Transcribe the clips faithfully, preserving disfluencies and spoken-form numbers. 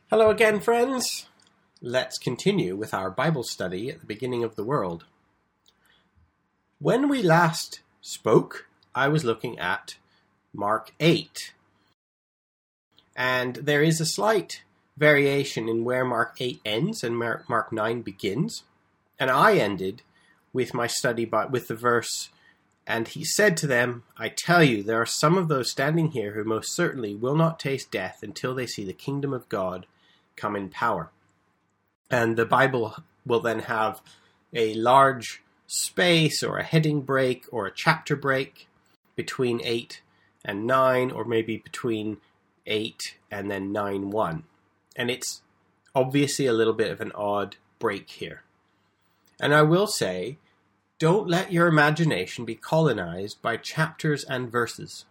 Hello again, friends. Let's continue with our Bible study at the beginning of the world. When we last spoke, I was looking at Mark eight. And there is a slight variation in where Mark eight ends and Mark nine begins. And I ended with my study by, with the verse, "And he said to them, I tell you, there are some of those standing here who most certainly will not taste death until they see the kingdom of God come in power." And the Bible will then have a large space or a heading break or a chapter break between eight and nine, or maybe between eight and then nine one. And it's obviously a little bit of an odd break here. And I will say, don't let your imagination be colonized by chapters and verses.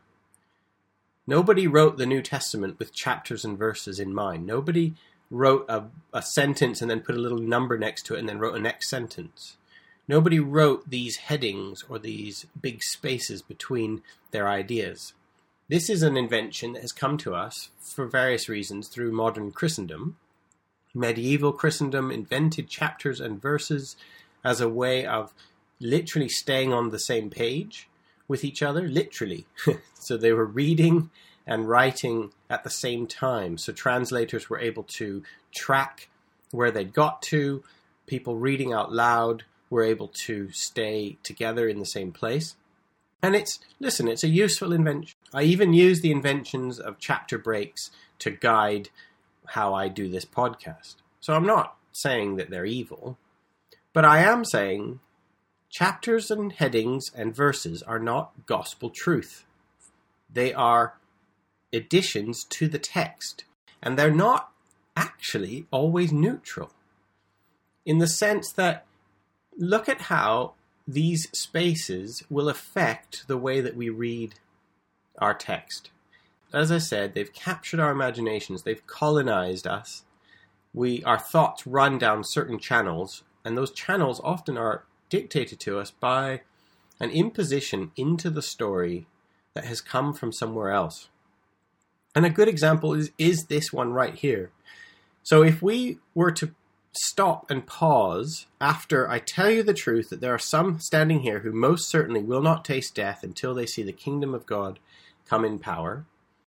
Nobody wrote the New Testament with chapters and verses in mind. Nobody wrote a, a sentence and then put a little number next to it and then wrote a next sentence. Nobody wrote these headings or these big spaces between their ideas. This is an invention that has come to us for various reasons through modern Christendom. Medieval Christendom invented chapters and verses as a way of literally staying on the same page with each other, literally. So they were reading and writing at the same time. So translators were able to track where they'd got to. People reading out loud were able to stay together in the same place. And it's, listen, it's a useful invention. I even use the inventions of chapter breaks to guide how I do this podcast. So I'm not saying that they're evil, but I am saying chapters and headings and verses are not gospel truth. They are additions to the text, and they're not actually always neutral, in the sense that look at how these spaces will affect the way that we read our text. As I said, they've captured our imaginations, they've colonized us. We, our thoughts run down certain channels, and those channels often are dictated to us by an imposition into the story that has come from somewhere else. And a good example is, is this one right here. So if we were to stop and pause after I tell you the truth that there are some standing here who most certainly will not taste death until they see the kingdom of God come in power,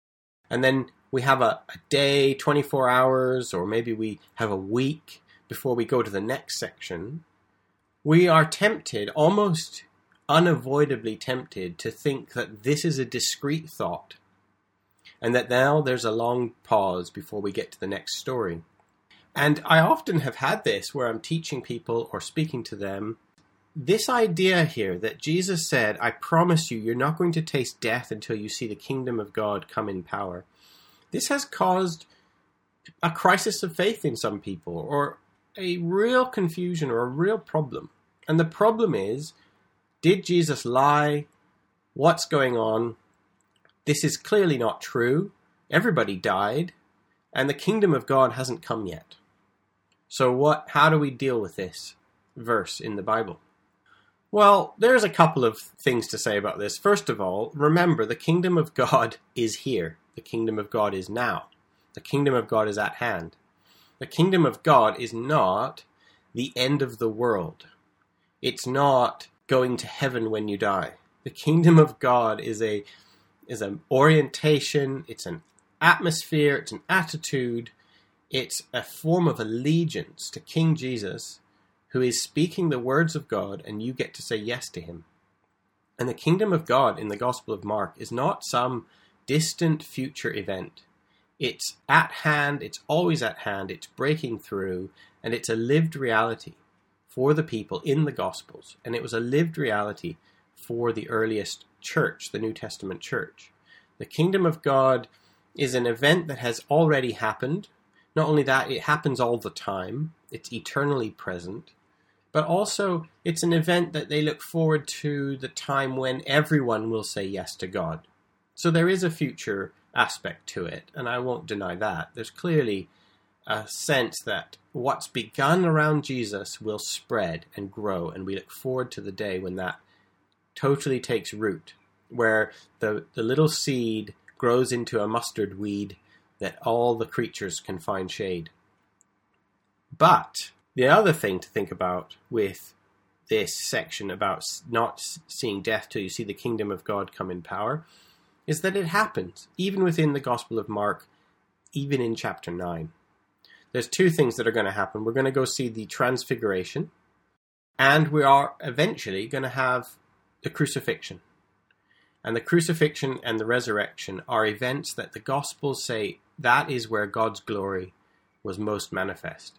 and then we have a, a day, twenty-four hours, or maybe we have a week before we go to the next section, we are tempted, almost unavoidably tempted, to think that this is a discrete thought, and that now there's a long pause before we get to the next story. And I often have had this where I'm teaching people or speaking to them. This idea here that Jesus said, I promise you, you're not going to taste death until you see the kingdom of God come in power. This has caused a crisis of faith in some people, or a real confusion or a real problem. And the problem is, did Jesus lie? What's going on? This is clearly not true. Everybody died, and the kingdom of God hasn't come yet. So what? How do we deal with this verse in the Bible? Well, there's a couple of things to say about this. First of all, remember, the kingdom of God is here. The kingdom of God is now. The kingdom of God is at hand. The kingdom of God is not the end of the world. It's not going to heaven when you die. The kingdom of God is a is an orientation, it's an atmosphere, it's an attitude, it's a form of allegiance to King Jesus, who is speaking the words of God, and you get to say yes to him. And the kingdom of God in the Gospel of Mark is not some distant future event. It's at hand, it's always at hand, it's breaking through, and it's a lived reality for the people in the Gospels. And it was a lived reality for the earliest church, the New Testament church. The kingdom of God is an event that has already happened. Not only that, it happens all the time. It's eternally present. But also, it's an event that they look forward to, the time when everyone will say yes to God. So there is a future aspect to it, and I won't deny that. There's clearly a sense that what's begun around Jesus will spread and grow, and we look forward to the day when that totally takes root, where the, the little seed grows into a mustard weed that all the creatures can find shade. But the other thing to think about with this section about not seeing death till you see the kingdom of God come in power is that it happens, even within the Gospel of Mark, even in chapter nine. There's two things that are going to happen. We're going to go see the transfiguration, and we are eventually going to have the crucifixion. And the crucifixion and the resurrection are events that the Gospels say that is where God's glory was most manifest.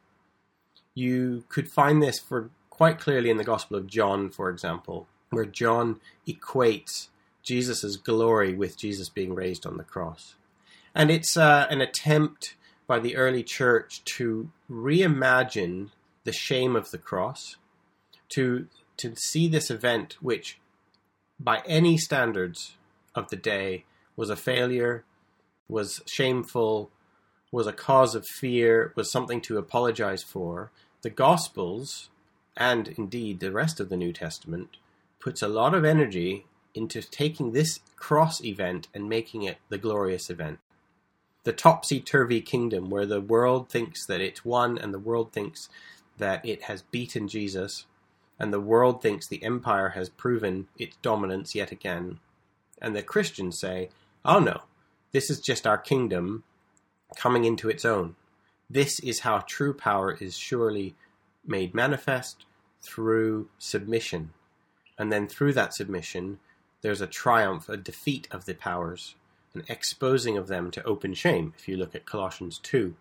You could find this for quite clearly in the Gospel of John, for example, where John equates Jesus' glory with Jesus being raised on the cross. And it's uh, an attempt by the early church to reimagine the shame of the cross, to, to see this event which, by any standards of the day, was a failure, was shameful, was a cause of fear, was something to apologize for. The Gospels, and indeed the rest of the New Testament, puts a lot of energy into taking this cross event and making it the glorious event. The topsy-turvy kingdom where the world thinks that it's won and the world thinks that it has beaten Jesus, and the world thinks the empire has proven its dominance yet again. And the Christians say, oh no, this is just our kingdom coming into its own. This is how true power is surely made manifest through submission. And then through that submission, there's a triumph, a defeat of the powers, an exposing of them to open shame, if you look at Colossians two.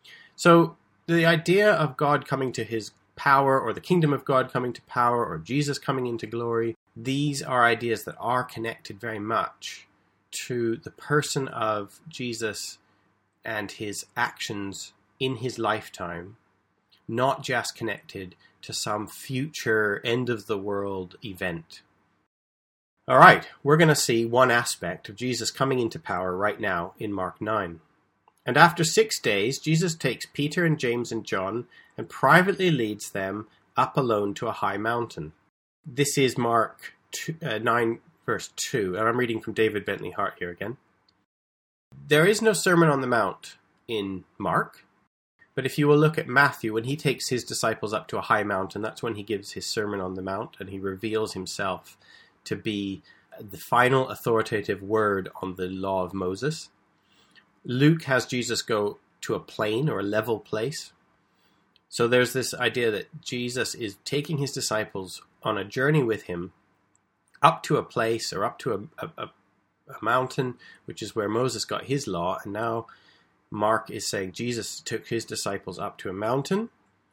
So the idea of God coming to his power, or the kingdom of God coming to power, or Jesus coming into glory, these are ideas that are connected very much to the person of Jesus and his actions in his lifetime, not just connected to some future end-of-the-world event. All right, we're going to see one aspect of Jesus coming into power right now in Mark nine. And after six days, Jesus takes Peter and James and John and privately leads them up alone to a high mountain. This is Mark two, uh, nine, verse two, and I'm reading from David Bentley Hart here again. There is no Sermon on the Mount in Mark, but if you will look at Matthew, when he takes his disciples up to a high mountain, that's when he gives his Sermon on the Mount, and he reveals himself to be the final authoritative word on the law of Moses. Luke has Jesus go to a plain or a level place. So there's this idea that Jesus is taking his disciples on a journey with him up to a place or up to a, a, a mountain, which is where Moses got his law. And now Mark is saying Jesus took his disciples up to a mountain,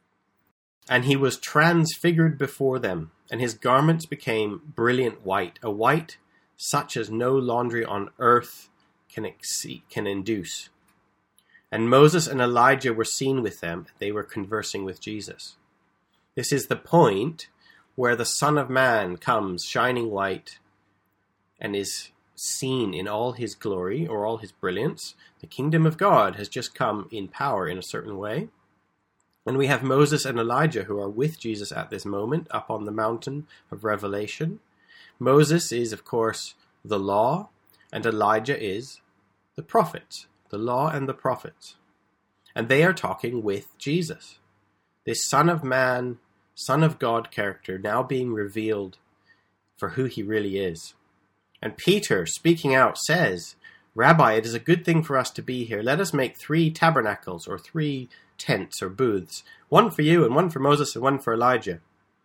and he was transfigured before them, and his garments became brilliant white, a white such as no laundry on earth can exceed, can induce. And Moses and Elijah were seen with them. They were conversing with Jesus. This is the point where the Son of Man comes shining white and is seen in all his glory or all his brilliance. The kingdom of God has just come in power in a certain way. And we have Moses and Elijah who are with Jesus at this moment up on the mountain of Revelation. Moses is, of course, the law, and Elijah is the prophets, the law and the prophets. And they are talking with Jesus, this Son of Man, Son of God character now being revealed for who he really is. And Peter, speaking out, says, Rabbi, it is a good thing for us to be here. Let us make three tabernacles, or three tents or booths, one for you and one for Moses and one for Elijah.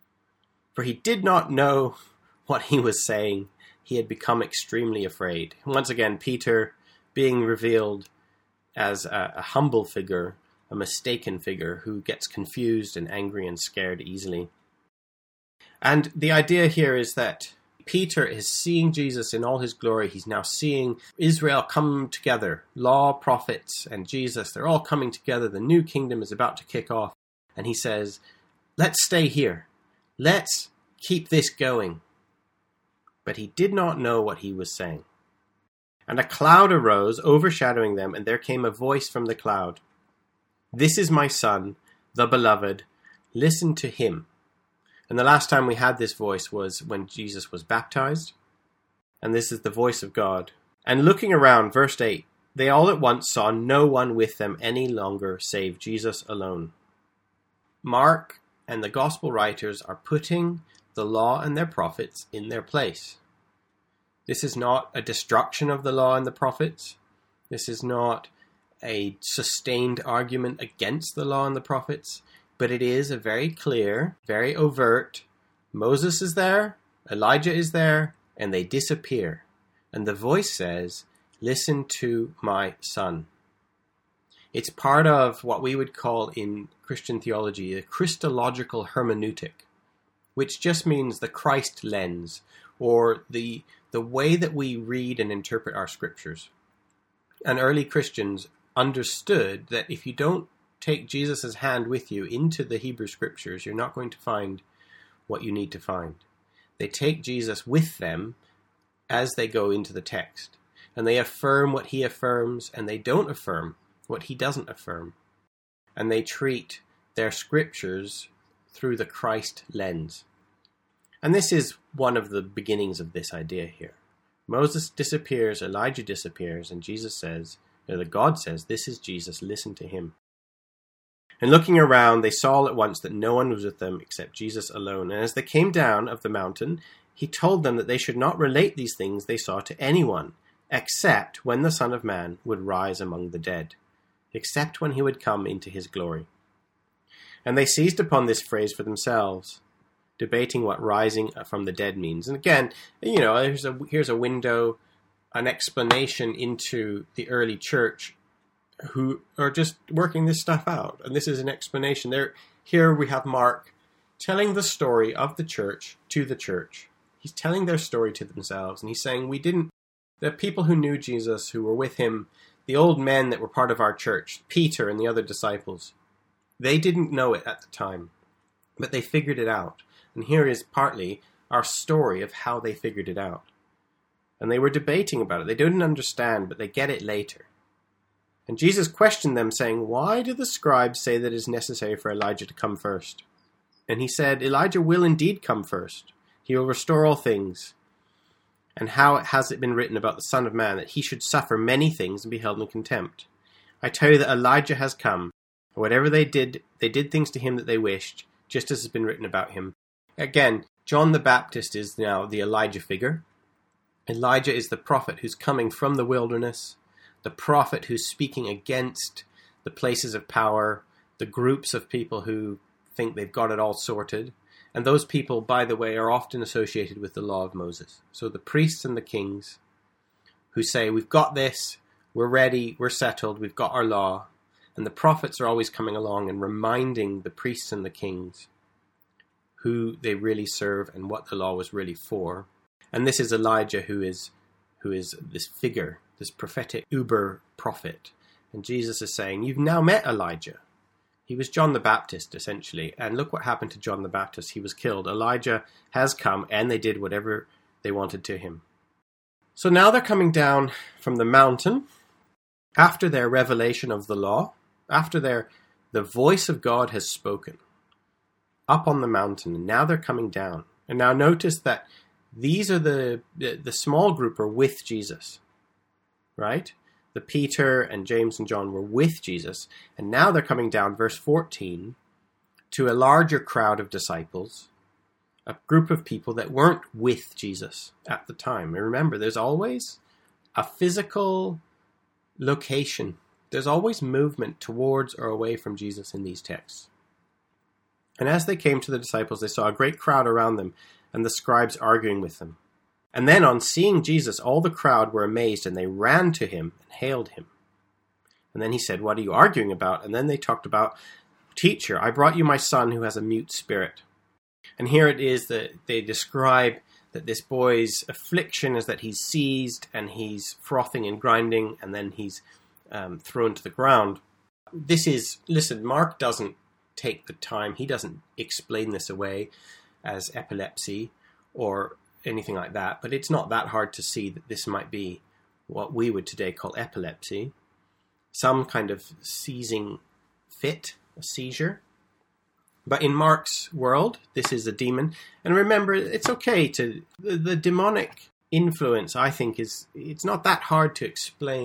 For he did not know what he was saying. He had become extremely afraid. Once again, Peter being revealed as a, a humble figure, a mistaken figure who gets confused and angry and scared easily. And the idea here is that Peter is seeing Jesus in all his glory. He's now seeing Israel come together. Law, prophets, and Jesus, they're all coming together. The new kingdom is about to kick off. And he says, let's stay here. Let's keep this going. But he did not know what he was saying. And a cloud arose, overshadowing them, and there came a voice from the cloud. This is my son, the beloved. Listen to him. And the last time we had this voice was when Jesus was baptized. And this is the voice of God. And looking around, verse eight, they all at once saw no one with them any longer save Jesus alone. Mark and the gospel writers are putting the law and their prophets in their place. This is not a destruction of the law and the prophets. This is not a sustained argument against the law and the prophets, but it is a very clear, very overt, Moses is there, Elijah is there, and they disappear. And the voice says, "Listen to my son." It's part of what we would call in Christian theology a Christological hermeneutic, which just means the Christ lens, or the the way that we read and interpret our scriptures. And early Christians understood that if you don't take Jesus' hand with you into the Hebrew scriptures, you're not going to find what you need to find. They take Jesus with them as they go into the text, and they affirm what he affirms, and they don't affirm what he doesn't affirm. And they treat their scriptures through the Christ lens. And this is one of the beginnings of this idea here. Moses disappears, Elijah disappears, and Jesus says, or the God says, "This is Jesus, listen to him." And looking around, they saw all at once that no one was with them except Jesus alone. And as they came down of the mountain, he told them that they should not relate these things they saw to anyone, except when the Son of Man would rise among the dead, except when he would come into his glory. And they seized upon this phrase for themselves, debating what rising from the dead means. And again, you know, here's a, here's a window, an explanation into the early church who are just working this stuff out. And this is an explanation. There, here we have Mark telling the story of the church to the church. He's telling their story to themselves. And he's saying, we didn't, the people who knew Jesus, who were with him, the old men that were part of our church, Peter and the other disciples, they didn't know it at the time, but they figured it out. And here is partly our story of how they figured it out. And they were debating about it. They didn't understand, but they get it later. And Jesus questioned them, saying, "Why do the scribes say that it is necessary for Elijah to come first?" And he said, "Elijah will indeed come first. He will restore all things. And how has it been written about the Son of Man, that he should suffer many things and be held in contempt? I tell you that Elijah has come. And whatever they did, they did things to him that they wished, just as has been written about him." Again, John the Baptist is now the Elijah figure. Elijah is the prophet who's coming from the wilderness, the prophet who's speaking against the places of power, the groups of people who think they've got it all sorted. And those people, by the way, are often associated with the law of Moses. So the priests and the kings who say, we've got this, we're ready, we're settled, we've got our law. And the prophets are always coming along and reminding the priests and the kings who they really serve and what the law was really for. And this is Elijah, who is who is this figure, this prophetic uber prophet. And Jesus is saying, you've now met Elijah. He was John the Baptist, essentially. And look what happened to John the Baptist. He was killed. Elijah has come, and they did whatever they wanted to him. So now they're coming down from the mountain after their revelation of the law, after their the voice of God has spoken, up on the mountain, and now they're coming down. And now notice that these are the, the, the small group are with Jesus, right? The Peter and James and John were with Jesus, and now they're coming down, verse fourteen, to a larger crowd of disciples, a group of people that weren't with Jesus at the time. And remember, there's always a physical location. There's always movement towards or away from Jesus in these texts. And as they came to the disciples, they saw a great crowd around them, and the scribes arguing with them. And then on seeing Jesus, all the crowd were amazed, and they ran to him and hailed him. And then he said, "What are you arguing about?" And then they talked about, "Teacher, I brought you my son who has a mute spirit." And here it is that they describe that this boy's affliction is that he's seized and he's frothing and grinding, and then he's um, thrown to the ground. This is, listen, Mark doesn't take the time. He doesn't explain this away as epilepsy or anything like that, but it's not that hard to see that this might be what we would today call epilepsy, some kind of seizing fit, a seizure. But in Mark's world, this is a demon. And remember, it's okay to, the, the demonic influence, I think, is, it's not that hard to explain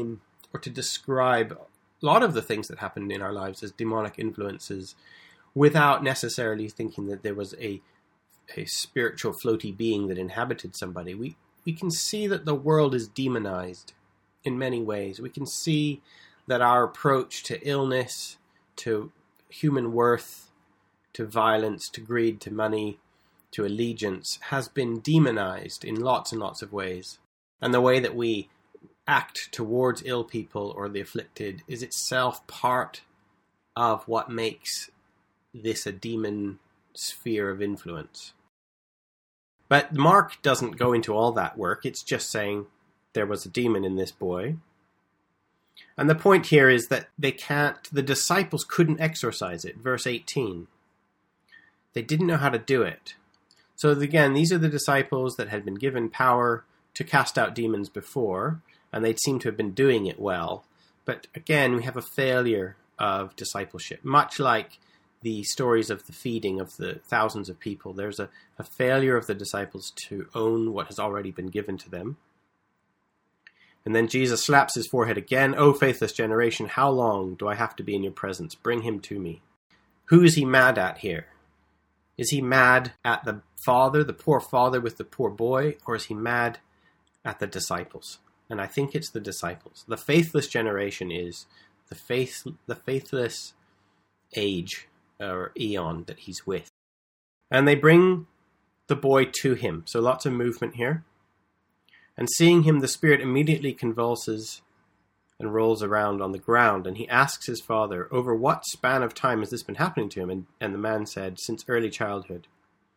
or to describe a lot of the things that happened in our lives as demonic influences without necessarily thinking that there was a a spiritual floaty being that inhabited somebody. We we can see that the world is demonized in many ways. We can see that our approach to illness, to human worth, to violence, to greed, to money, to allegiance has been demonized in lots and lots of ways. And the way that we act towards ill people or the afflicted is itself part of what makes this a demon sphere of influence. But Mark doesn't go into all that work. It's just saying there was a demon in this boy. And the point here is that they can't, the disciples couldn't exorcise it. Verse eighteen. They didn't know how to do it. So again, these are the disciples that had been given power to cast out demons before, and they'd seem to have been doing it well. But again, we have a failure of discipleship, much like the stories of the feeding of the thousands of people. There's a, a failure of the disciples to own what has already been given to them. And then Jesus slaps his forehead again. "O faithless generation, how long do I have to be in your presence? Bring him to me." Who is he mad at here? Is he mad at the father, the poor father with the poor boy, or is he mad at the disciples? And I think it's the disciples. The faithless generation is the faith, the faithless age or eon that he's with. And they bring the boy to him. So lots of movement here. And seeing him, the spirit immediately convulses and rolls around on the ground. And he asks his father, "Over what span of time has this been happening to him?" And, and the man said, "Since early childhood."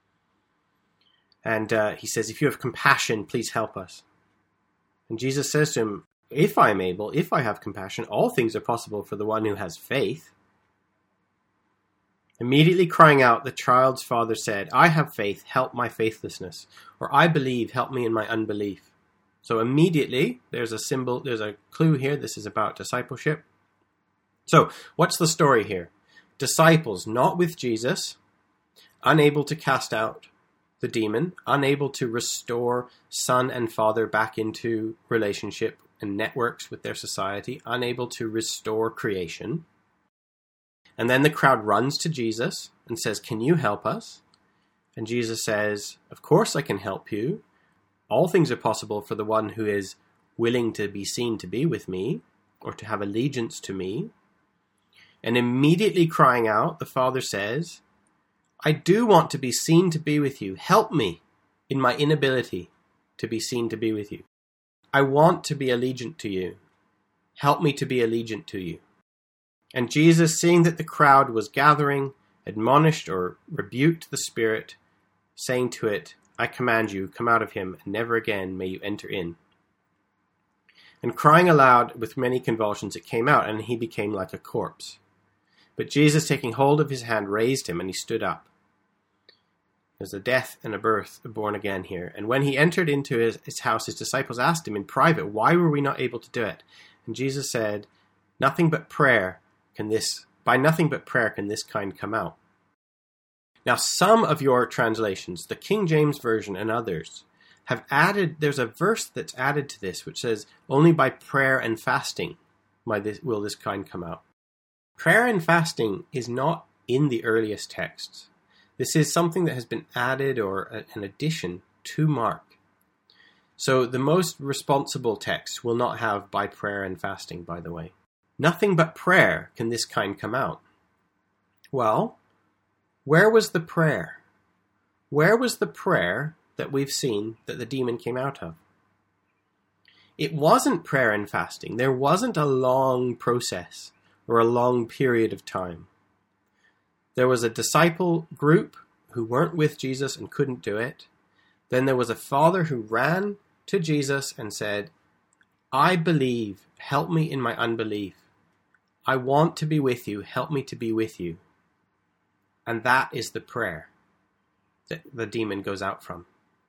And uh, he says, "If you have compassion, please help us." And Jesus says to him, "If I am able, if I have compassion, all things are possible for the one who has faith." Immediately crying out, the child's father said, "I have faith, help my faithlessness." Or, "I believe, help me in my unbelief." So immediately, there's a symbol, there's a clue here. This is about discipleship. So, what's the story here? Disciples not with Jesus, unable to cast out the demon, unable to restore son and father back into relationship and networks with their society, unable to restore creation. And then the crowd runs to Jesus and says, "Can you help us?" And Jesus says, "Of course I can help you. All things are possible for the one who is willing to be seen to be with me or to have allegiance to me." And immediately crying out, the father says, "I do want to be seen to be with you. Help me in my inability to be seen to be with you. I want to be allegiant to you. Help me to be allegiant to you." And Jesus, seeing that the crowd was gathering, admonished or rebuked the spirit, saying to it, "I command you, come out of him, and never again may you enter in." And crying aloud with many convulsions, it came out, and he became like a corpse. But Jesus, taking hold of his hand, raised him, and he stood up. There's a death and a birth, a born again here. And when he entered into his, his house, his disciples asked him in private, "Why were we not able to do it?" And Jesus said, "Nothing but prayer can this, by nothing but prayer can this kind come out." Now, some of your translations, the King James Version and others, have added, there's a verse that's added to this, which says, "Only by prayer and fasting by this, will this kind come out." Prayer and fasting is not in the earliest texts. This is something that has been added or a, an addition to Mark. So the most responsible text will not have by prayer and fasting, by the way. Nothing but prayer can this kind come out. Well, where was the prayer? Where was the prayer that we've seen that the demon came out of? It wasn't prayer and fasting. There wasn't a long process or a long period of time. There was a disciple group who weren't with Jesus and couldn't do it. Then there was a father who ran to Jesus and said, "I believe, help me in my unbelief. I want to be with you, help me to be with you." And that is the prayer that the demon goes out from.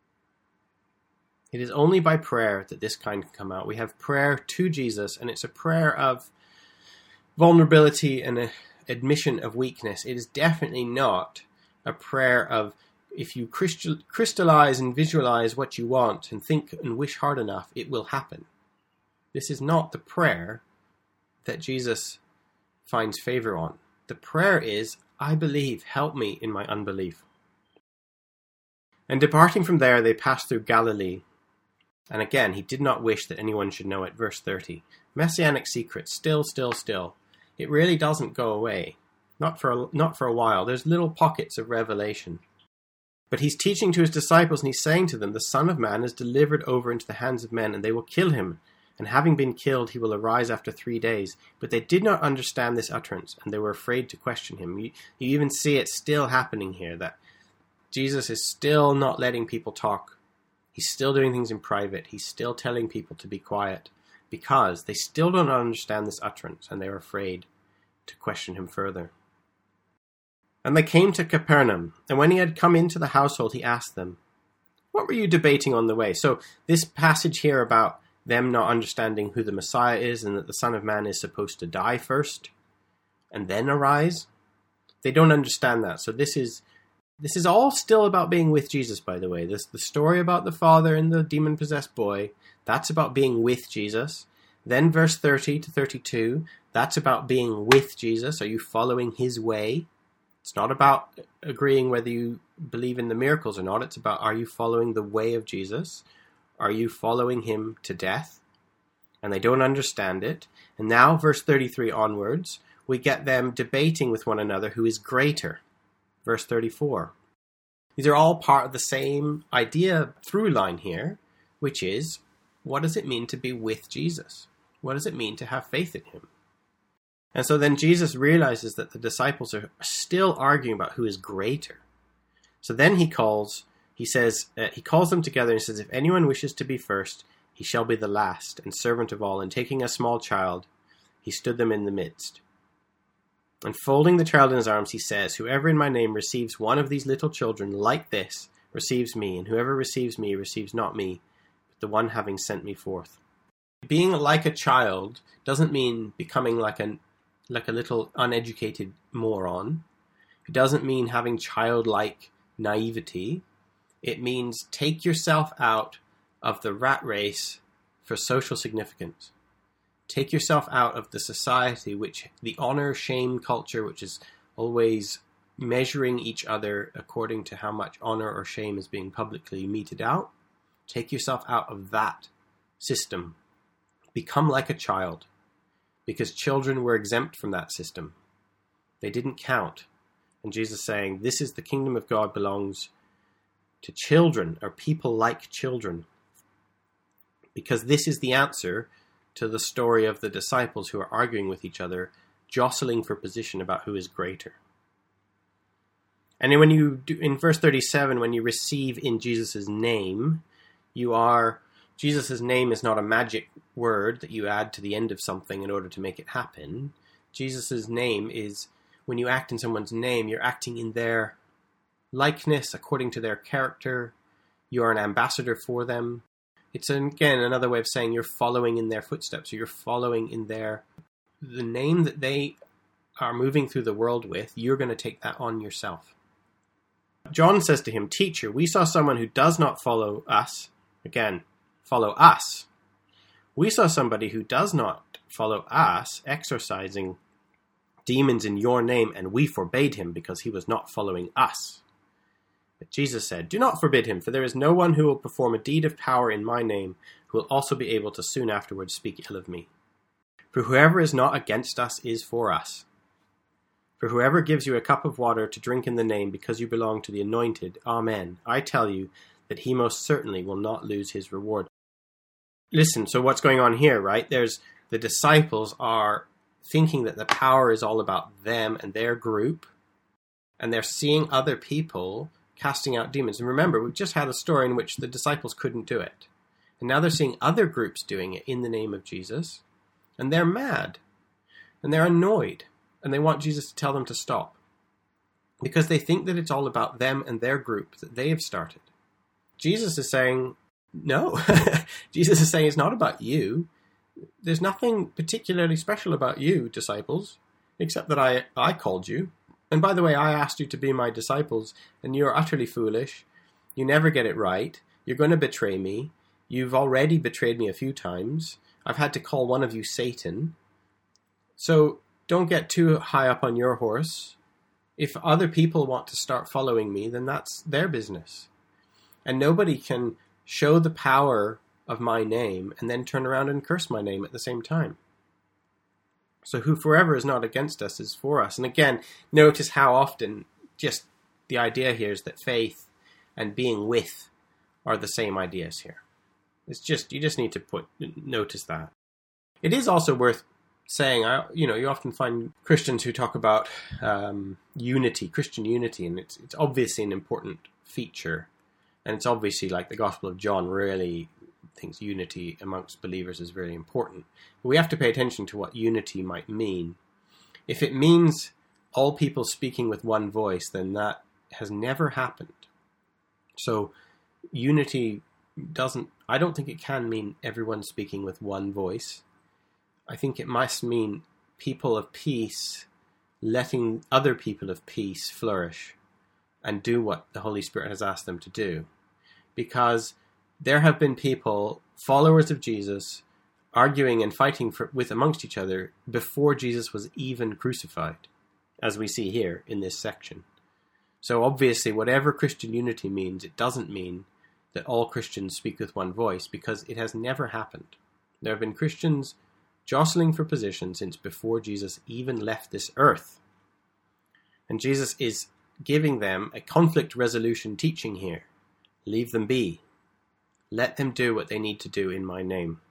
It is only by prayer that this kind can come out. We have prayer to Jesus, and it's a prayer of vulnerability and an admission of weakness. It is definitely not a prayer of, if you crystallize and visualize what you want and think and wish hard enough, it will happen. This is not the prayer that Jesus finds favor on. The prayer is, I believe, help me in my unbelief. And departing from there, they passed through Galilee. And again, he did not wish that anyone should know it. Verse thirty. Messianic secret, still, still, still. It really doesn't go away. Not for a, not for a while. There's little pockets of revelation. But he's teaching to his disciples, and he's saying to them, the Son of Man is delivered over into the hands of men, and they will kill him. And having been killed, he will arise after three days. But they did not understand this utterance, and they were afraid to question him. You, you even see it still happening here, that Jesus is still not letting people talk. He's still doing things in private. He's still telling people to be quiet, because they still don't understand this utterance, and they're afraid to question him further. And they came to Capernaum, and when he had come into the household, he asked them, what were you debating on the way? So this passage here about them not understanding who the Messiah is, and that the Son of Man is supposed to die first, and then arise, they don't understand that. So this is this is all still about being with Jesus, by the way. This the story about the father and the demon-possessed boy, that's about being with Jesus. Then verse thirty to thirty-two, that's about being with Jesus. Are you following his way? It's not about agreeing whether you believe in the miracles or not. It's about, are you following the way of Jesus? Are you following him to death? And they don't understand it. And now, verse thirty-three onwards, we get them debating with one another who is greater. Verse thirty-four. These are all part of the same idea through line here, which is, what does it mean to be with Jesus? What does it mean to have faith in him? And so then Jesus realizes that the disciples are still arguing about who is greater. So then he calls, he says, uh, he calls them together and says, if anyone wishes to be first, he shall be the last and servant of all. And taking a small child, he stood them in the midst. And folding the child in his arms, he says, whoever in my name receives one of these little children like this receives me, and whoever receives me receives not me, but the one having sent me forth. Being like a child doesn't mean becoming like an like a little uneducated moron. It doesn't mean having childlike naivety. It means take yourself out of the rat race for social significance. Take yourself out of the society, which the honor shame culture, which is always measuring each other according to how much honor or shame is being publicly meted out. Take yourself out of that system. Become like a child. Because children were exempt from that system. They didn't count. And Jesus is saying, this is the kingdom of God belongs to children, or people like children. Because this is the answer to the story of the disciples who are arguing with each other, jostling for position about who is greater. And then when you do, in verse thirty-seven, when you receive in Jesus' name, you are... Jesus' name is not a magic word that you add to the end of something in order to make it happen. Jesus' name is, when you act in someone's name, you're acting in their likeness, according to their character. You are an ambassador for them. It's, again, another way of saying you're following in their footsteps. You're following in their... The name that they are moving through the world with, you're going to take that on yourself. John says to him, Teacher, we saw someone who does not follow us. Again, follow us. We saw somebody who does not follow us exorcising demons in your name, and we forbade him because he was not following us. But Jesus said, do not forbid him, for there is no one who will perform a deed of power in my name who will also be able to soon afterwards speak ill of me. For whoever is not against us is for us. For whoever gives you a cup of water to drink in the name because you belong to the anointed, amen, I tell you that he most certainly will not lose his reward. Listen, so what's going on here, right? There's the disciples are thinking that the power is all about them and their group, and they're seeing other people casting out demons. And remember, we've just had a story in which the disciples couldn't do it. And now they're seeing other groups doing it in the name of Jesus, and they're mad, and they're annoyed, and they want Jesus to tell them to stop, because they think that it's all about them and their group that they have started. Jesus is saying, no. Jesus is saying it's not about you. There's nothing particularly special about you, disciples, except that I, I called you. And by the way, I asked you to be my disciples, and you're utterly foolish. You never get it right. You're going to betray me. You've already betrayed me a few times. I've had to call one of you Satan. So don't get too high up on your horse. If other people want to start following me, then that's their business. And nobody can show the power of my name and then turn around and curse my name at the same time. So who forever is not against us is for us. And again, notice how often just the idea here is that faith and being with are the same ideas here. It's just, you just need to put notice that. It is also worth saying, I, you know, you often find Christians who talk about um, unity, Christian unity, and it's it's obviously an important feature. And it's obviously like the Gospel of John really thinks unity amongst believers is very important. But we have to pay attention to what unity might mean. If it means all people speaking with one voice, then that has never happened. So unity doesn't, I don't think it can mean everyone speaking with one voice. I think it must mean people of peace letting other people of peace flourish and do what the Holy Spirit has asked them to do. Because there have been people, followers of Jesus, arguing and fighting for, with amongst each other before Jesus was even crucified, as we see here in this section. So obviously, whatever Christian unity means, it doesn't mean that all Christians speak with one voice, because it has never happened. There have been Christians jostling for position since before Jesus even left this earth. And Jesus is giving them a conflict resolution teaching here. Leave them be. Let them do what they need to do in my name.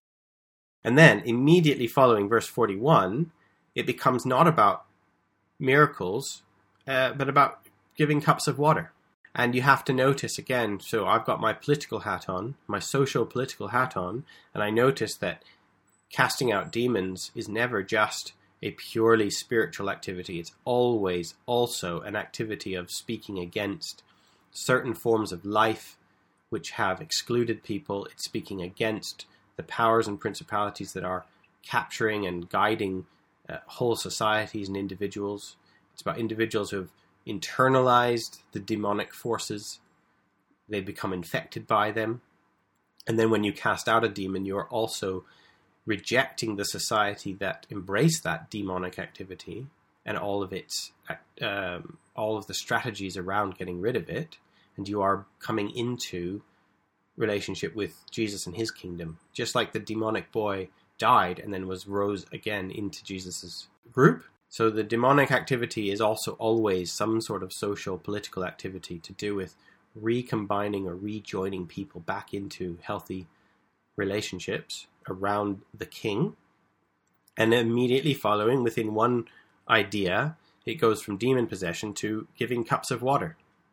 And then, immediately following verse forty-one, it becomes not about miracles, uh, but about giving cups of water. And you have to notice again, so I've got my political hat on, my social-political hat on, and I notice that casting out demons is never just a purely spiritual activity. It's always also an activity of speaking against certain forms of life which have excluded people. It's speaking against the powers and principalities that are capturing and guiding uh, whole societies and individuals. It's about individuals who have internalized the demonic forces. They become infected by them. And then when you cast out a demon, you're also rejecting the society that embraced that demonic activity and all of its um, all of the strategies around getting rid of it, and you are coming into relationship with Jesus and his kingdom. Just like the demonic boy died and then was rose again into Jesus's group. So the demonic activity is also always some sort of social, political activity to do with recombining or rejoining people back into healthy relationships around the king. And immediately following, within one idea, it goes from demon possession to giving cups of water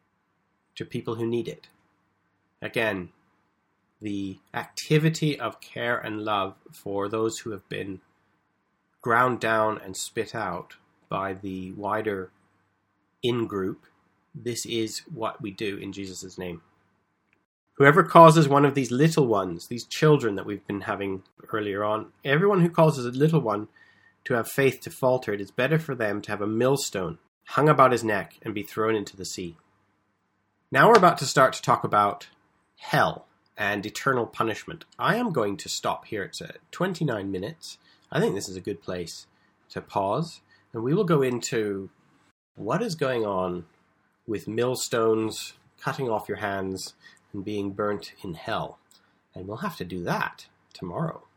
to people who need it. Again, the activity of care and love for those who have been ground down and spit out by the wider in-group, this is what we do in Jesus' name. Whoever causes one of these little ones, these children that we've been having earlier on, everyone who causes a little one to have faith to falter, it is better for them to have a millstone hung about his neck and be thrown into the sea. Now we're about to start to talk about hell and eternal punishment. I am going to stop here. It's at twenty-nine minutes. I think this is a good place to pause, and we will go into what is going on with millstones cutting off your hands and being burnt in hell. And we'll have to do that tomorrow.